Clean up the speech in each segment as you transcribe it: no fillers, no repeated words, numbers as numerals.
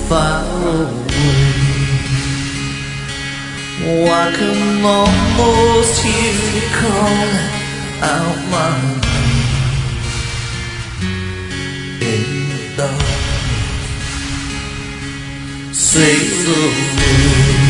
far away. Oh, I can almost hear you calling out my name in the darkness. Safe away.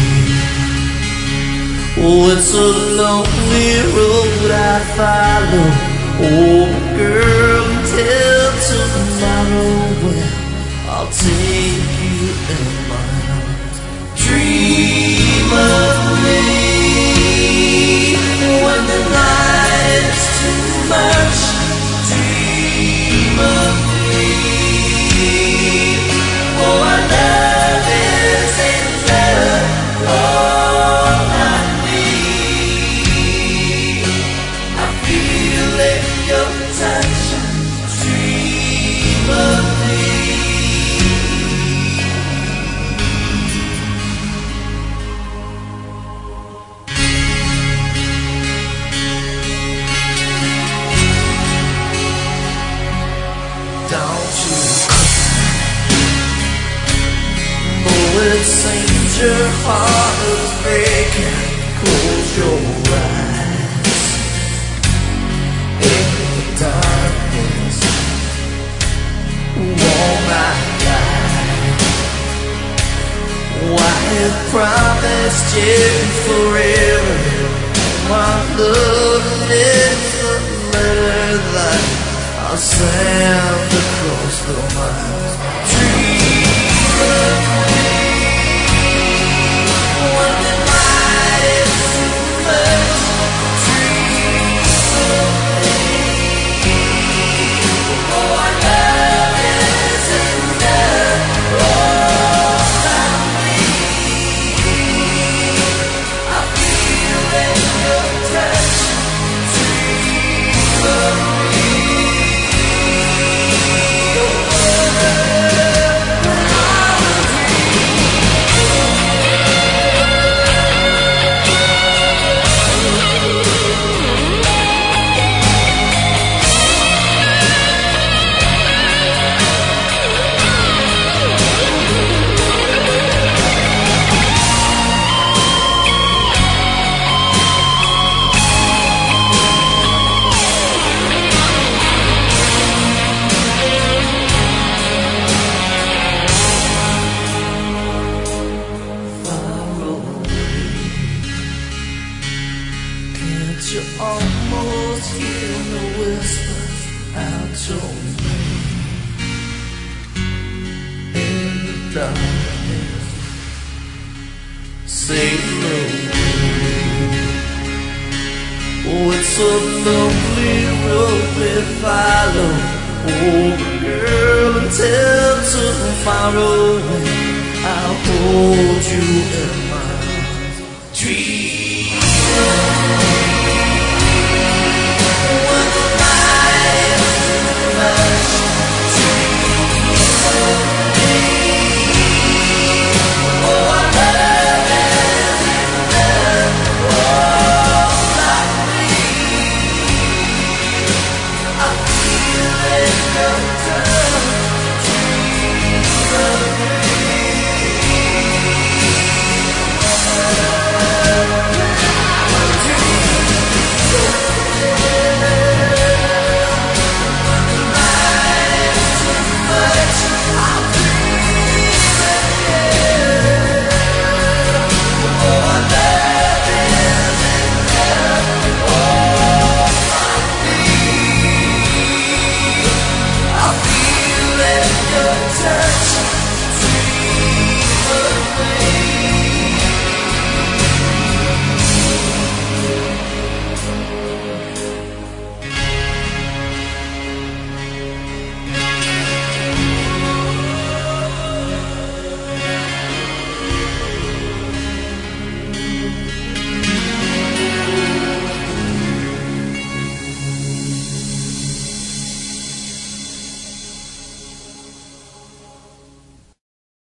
Oh, it's a lonely road I follow. Oh, girl, until tomorrow, well, I'll take you in my arms. Dream of me when the night is too much. Dream of me. Oh, our love is in love. All I need, I feel it. Your touch, dream of me. Don't you cry, though it seems your heart is breaking. Close your eyes. Darkness, won't I die? Oh, I have promised you forever. My love is a letter that I'll send across the miles. Dream of me when the night is too much. You almost hear the whispers out your name in the darkness. Safe away. Oh, it's a lonely road we follow. Oh, girl, until tomorrow, I'll hold you in my arms.